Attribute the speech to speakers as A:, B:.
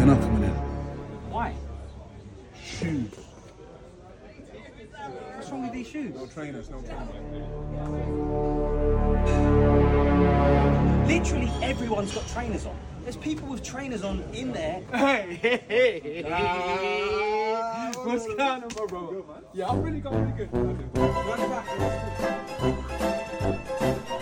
A: not coming in.
B: Why?
A: Shoes.
B: What's wrong with these shoes?
A: No trainers.
B: Literally everyone's got trainers on. There's people with trainers on in there.
C: Hey. What's going on, bro? Yeah, I'm really good. Run back.